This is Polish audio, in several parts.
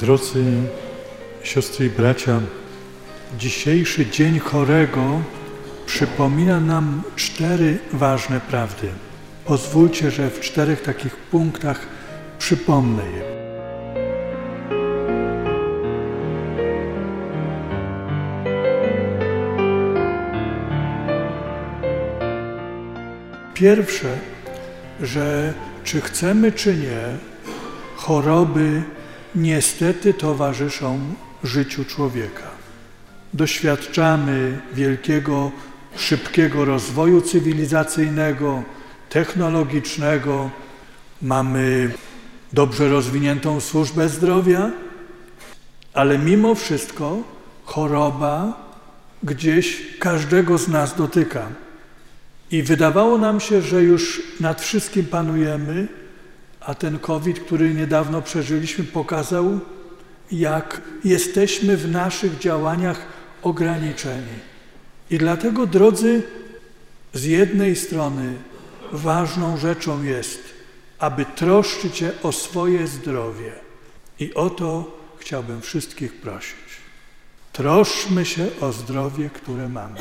Drodzy siostry i bracia, dzisiejszy Dzień Chorego przypomina nam 4 ważne prawdy. Pozwólcie, że w 4 takich punktach przypomnę je. Pierwsze, że czy chcemy, czy nie, choroby niestety towarzyszą życiu człowieka. Doświadczamy wielkiego, szybkiego rozwoju cywilizacyjnego, technologicznego. Mamy dobrze rozwiniętą służbę zdrowia, ale mimo wszystko choroba gdzieś każdego z nas dotyka. I wydawało nam się, że już nad wszystkim panujemy, a ten COVID, który niedawno przeżyliśmy, pokazał, jak jesteśmy w naszych działaniach ograniczeni. I dlatego, drodzy, z jednej strony ważną rzeczą jest, aby troszczyć się o swoje zdrowie. I o to chciałbym wszystkich prosić. Troszczmy się o zdrowie, które mamy.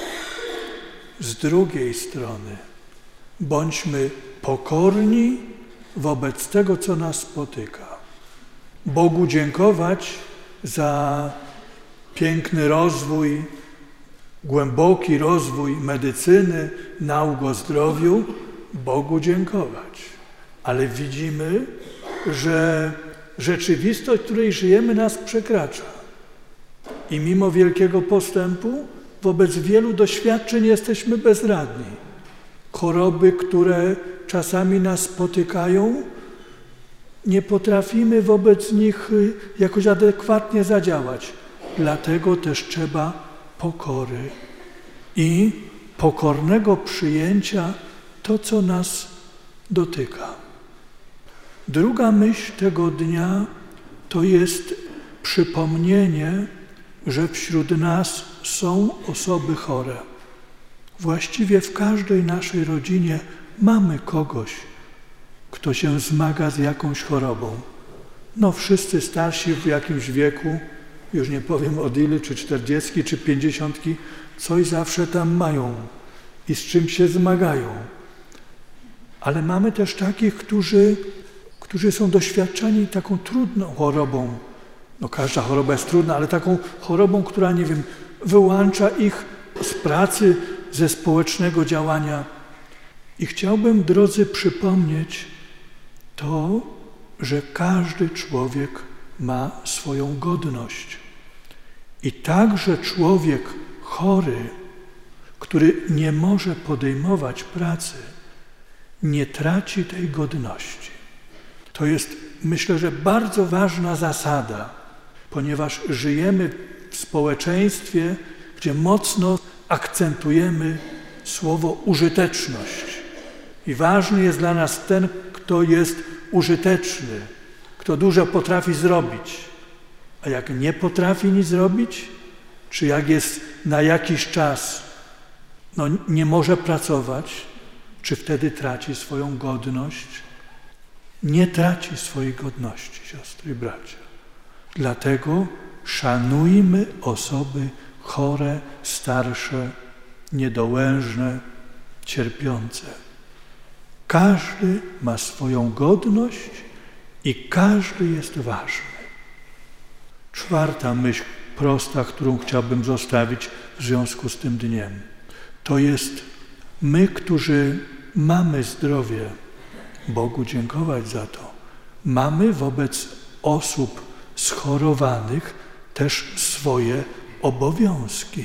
Z drugiej strony bądźmy pokorni wobec tego, co nas spotyka. Bogu dziękować za piękny rozwój, głęboki rozwój medycyny, nauk o zdrowiu. Bogu dziękować. Ale widzimy, że rzeczywistość, w której żyjemy, nas przekracza. I mimo wielkiego postępu wobec wielu doświadczeń jesteśmy bezradni. Choroby, które czasami nas spotykają, nie potrafimy wobec nich jakoś adekwatnie zadziałać. Dlatego też trzeba pokory i pokornego przyjęcia to, co nas dotyka. Druga myśl tego dnia to jest przypomnienie, że wśród nas są osoby chore. Właściwie w każdej naszej rodzinie mamy kogoś, kto się zmaga z jakąś chorobą. No wszyscy starsi w jakimś wieku, już nie powiem od ilu, czy 40, czy 50, coś zawsze tam mają i z czym się zmagają. Ale mamy też takich, którzy są doświadczeni taką trudną chorobą. No każda choroba jest trudna, ale taką chorobą, która, nie wiem, wyłącza ich z pracy, ze społecznego działania. I chciałbym, drodzy, przypomnieć to, że każdy człowiek ma swoją godność. I także człowiek chory, który nie może podejmować pracy, nie traci tej godności. To jest, myślę, że bardzo ważna zasada, ponieważ żyjemy w społeczeństwie, gdzie mocno akcentujemy słowo użyteczność. I ważny jest dla nas ten, kto jest użyteczny, kto dużo potrafi zrobić. A jak nie potrafi nic zrobić, czy jak jest na jakiś czas, nie może pracować, czy wtedy traci swoją godność? Nie traci swojej godności, siostry i bracia. Dlatego szanujmy osoby chore, starsze, niedołężne, cierpiące. Każdy ma swoją godność i każdy jest ważny. Czwarta myśl prosta, którą chciałbym zostawić w związku z tym dniem, to jest my, którzy mamy zdrowie, Bogu dziękować za to, mamy wobec osób schorowanych też swoje obowiązki.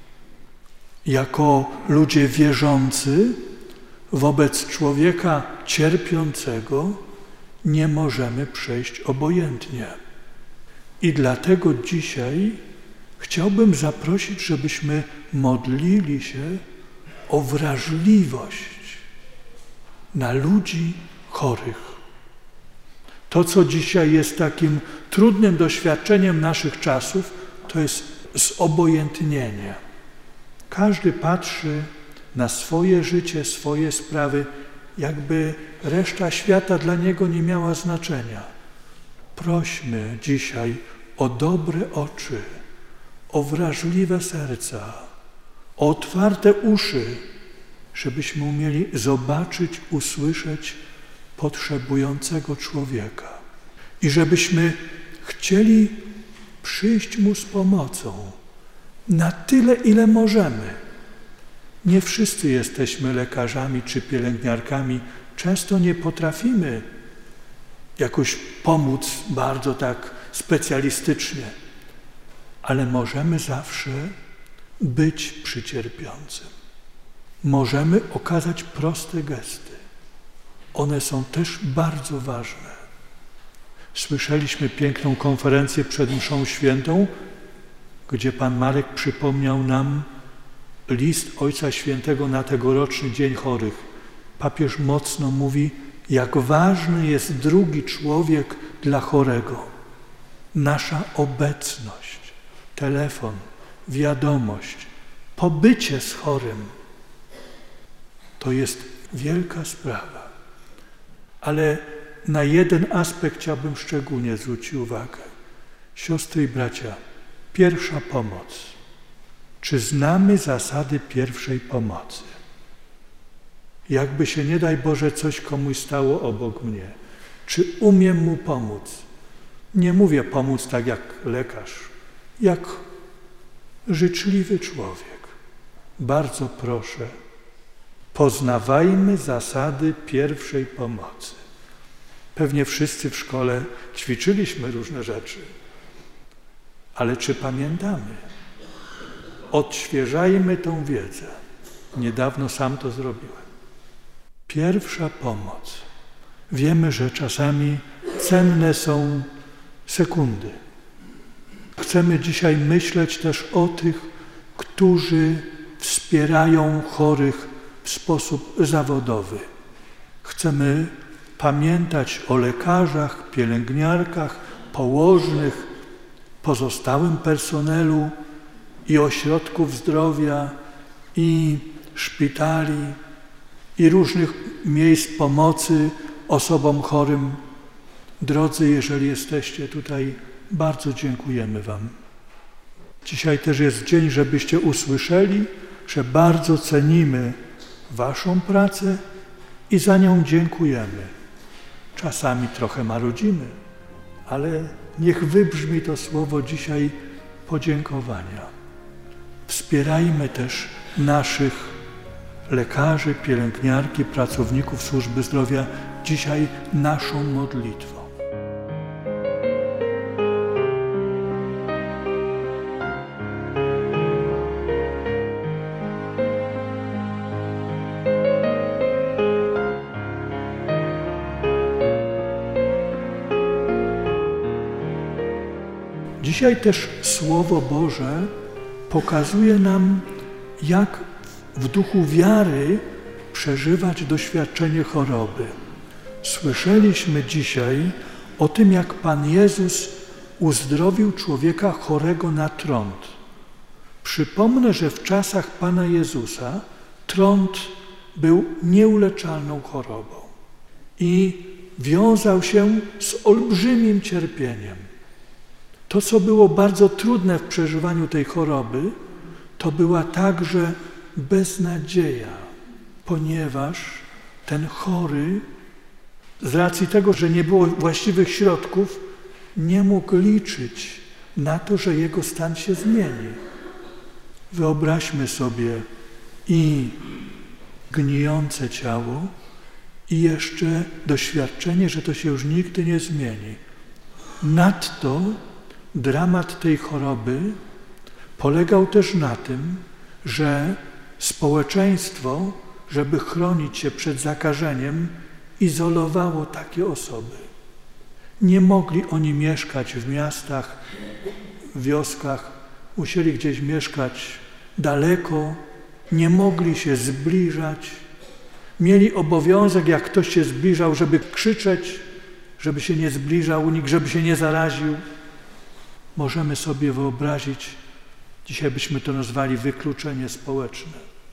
Jako ludzie wierzący wobec człowieka cierpiącego nie możemy przejść obojętnie. I dlatego dzisiaj chciałbym zaprosić, żebyśmy modlili się o wrażliwość na ludzi chorych. To, co dzisiaj jest takim trudnym doświadczeniem naszych czasów, to jest zobojętnienie. Każdy patrzy na swoje życie, swoje sprawy, jakby reszta świata dla niego nie miała znaczenia. Prośmy dzisiaj o dobre oczy, o wrażliwe serca, o otwarte uszy, żebyśmy umieli zobaczyć, usłyszeć potrzebującego człowieka i żebyśmy chcieli przyjść mu z pomocą na tyle, ile możemy. Nie wszyscy jesteśmy lekarzami czy pielęgniarkami. Często nie potrafimy jakoś pomóc bardzo tak specjalistycznie, ale możemy zawsze być przy cierpiącym. Możemy okazać proste gesty. One są też bardzo ważne. Słyszeliśmy piękną konferencję przed mszą świętą, gdzie Pan Marek przypomniał nam list Ojca Świętego na tegoroczny Dzień Chorych. Papież mocno mówi, jak ważny jest drugi człowiek dla chorego. Nasza obecność, telefon, wiadomość, pobycie z chorym. To jest wielka sprawa. Ale na jeden aspekt chciałbym szczególnie zwrócić uwagę. Siostry i bracia, pierwsza pomoc. Czy znamy zasady pierwszej pomocy? Jakby się, nie daj Boże, coś komuś stało obok mnie, czy umiem mu pomóc? Nie mówię pomóc tak jak lekarz, jak życzliwy człowiek. Bardzo proszę, poznawajmy zasady pierwszej pomocy. Pewnie wszyscy w szkole ćwiczyliśmy różne rzeczy, ale czy pamiętamy? Odświeżajmy tą wiedzę. Niedawno sam to zrobiłem. Pierwsza pomoc. Wiemy, że czasami cenne są sekundy. Chcemy dzisiaj myśleć też o tych, którzy wspierają chorych w sposób zawodowy. Chcemy pamiętać o lekarzach, pielęgniarkach, położnych, pozostałym personelu i ośrodków zdrowia, i szpitali, i różnych miejsc pomocy osobom chorym. Drodzy, jeżeli jesteście tutaj, bardzo dziękujemy Wam. Dzisiaj też jest dzień, żebyście usłyszeli, że bardzo cenimy Waszą pracę i za nią dziękujemy. Czasami trochę marudzimy, ale niech wybrzmi to słowo dzisiaj podziękowania. Wspierajmy też naszych lekarzy, pielęgniarki, pracowników służby zdrowia dzisiaj naszą modlitwą. Dzisiaj też Słowo Boże pokazuje nam, jak w duchu wiary przeżywać doświadczenie choroby. Słyszeliśmy dzisiaj o tym, jak Pan Jezus uzdrowił człowieka chorego na trąd. Przypomnę, że w czasach Pana Jezusa trąd był nieuleczalną chorobą i wiązał się z olbrzymim cierpieniem. To, co było bardzo trudne w przeżywaniu tej choroby, to była także beznadzieja, ponieważ ten chory, z racji tego, że nie było właściwych środków, nie mógł liczyć na to, że jego stan się zmieni. Wyobraźmy sobie i gnijące ciało, i jeszcze doświadczenie, że to się już nigdy nie zmieni. Nadto dramat tej choroby polegał też na tym, że społeczeństwo, żeby chronić się przed zakażeniem, izolowało takie osoby. Nie mogli oni mieszkać w miastach, w wioskach, musieli gdzieś mieszkać daleko, nie mogli się zbliżać. Mieli obowiązek, jak ktoś się zbliżał, żeby krzyczeć, żeby się nie zbliżał, nikt żeby się nie zaraził. Możemy sobie wyobrazić, dzisiaj byśmy to nazwali wykluczenie społeczne.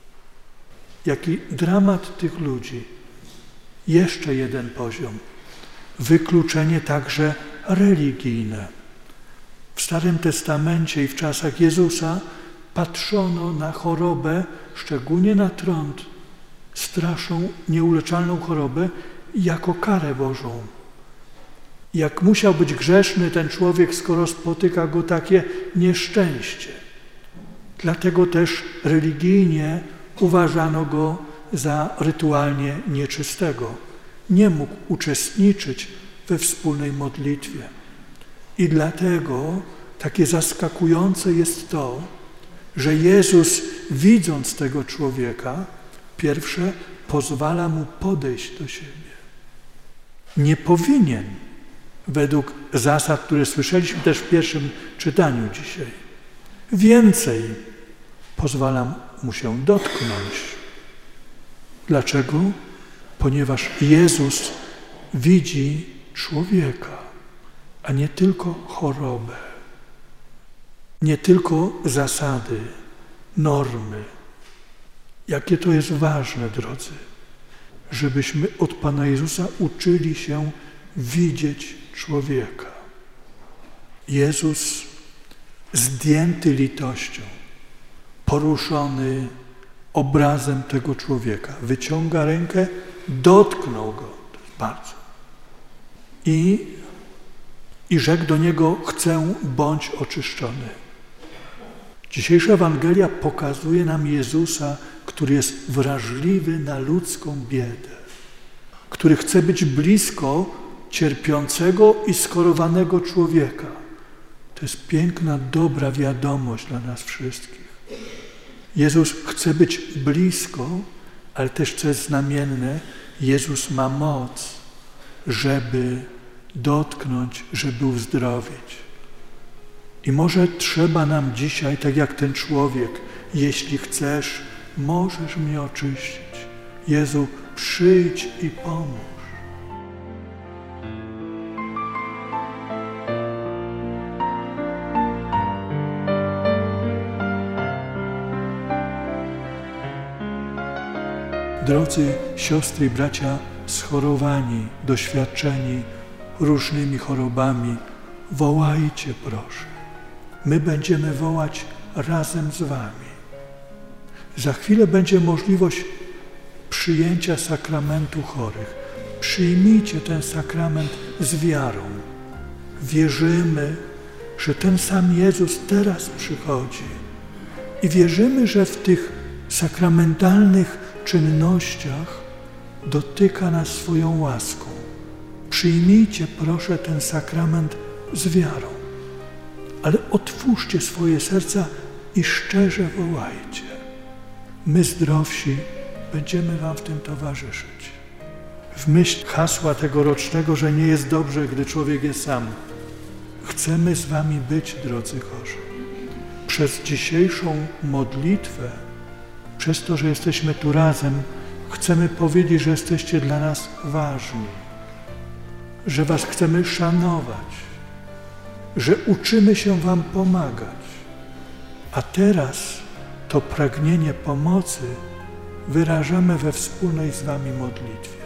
Jaki dramat tych ludzi. Jeszcze jeden poziom. Wykluczenie także religijne. W Starym Testamencie i w czasach Jezusa patrzono na chorobę, szczególnie na trąd, straszną, nieuleczalną chorobę, jako karę Bożą. Jak musiał być grzeszny ten człowiek, skoro spotyka go takie nieszczęście. Dlatego też religijnie uważano go za rytualnie nieczystego. Nie mógł uczestniczyć we wspólnej modlitwie. I dlatego takie zaskakujące jest to, że Jezus, widząc tego człowieka, pierwsze pozwala mu podejść do siebie. Nie powinien, według zasad, które słyszeliśmy też w pierwszym czytaniu dzisiaj. Więcej, pozwala mu się dotknąć. Dlaczego? Ponieważ Jezus widzi człowieka, a nie tylko chorobę, nie tylko zasady, normy. Jakie to jest ważne, drodzy, żebyśmy od Pana Jezusa uczyli się widzieć człowieka. Jezus, zdjęty litością, poruszony obrazem tego człowieka, wyciąga rękę, dotknął go. To jest bardzo. I rzekł do niego: chcę, bądź oczyszczony. Dzisiejsza Ewangelia pokazuje nam Jezusa, który jest wrażliwy na ludzką biedę, który chce być blisko cierpiącego i schorowanego człowieka. To jest piękna, dobra wiadomość dla nas wszystkich. Jezus chce być blisko, ale też, co jest znamienne, Jezus ma moc, żeby dotknąć, żeby uzdrowić. I może trzeba nam dzisiaj, tak jak ten człowiek, jeśli chcesz, możesz mnie oczyścić. Jezu, przyjdź i pomóż. Drodzy siostry i bracia, schorowani, doświadczeni różnymi chorobami, wołajcie proszę. My będziemy wołać razem z wami. Za chwilę będzie możliwość przyjęcia sakramentu chorych. Przyjmijcie ten sakrament z wiarą. Wierzymy, że ten sam Jezus teraz przychodzi. I wierzymy, że w tych sakramentalnych czynnościach dotyka nas swoją łaską. Przyjmijcie proszę ten sakrament z wiarą, ale otwórzcie swoje serca i szczerze wołajcie. My zdrowsi będziemy wam w tym towarzyszyć. W myśl hasła tegorocznego, że nie jest dobrze, gdy człowiek jest sam. Chcemy z wami być, drodzy chorzy. Przez dzisiejszą modlitwę, przez to, że jesteśmy tu razem, chcemy powiedzieć, że jesteście dla nas ważni, że was chcemy szanować, że uczymy się wam pomagać. A teraz to pragnienie pomocy wyrażamy we wspólnej z wami modlitwie.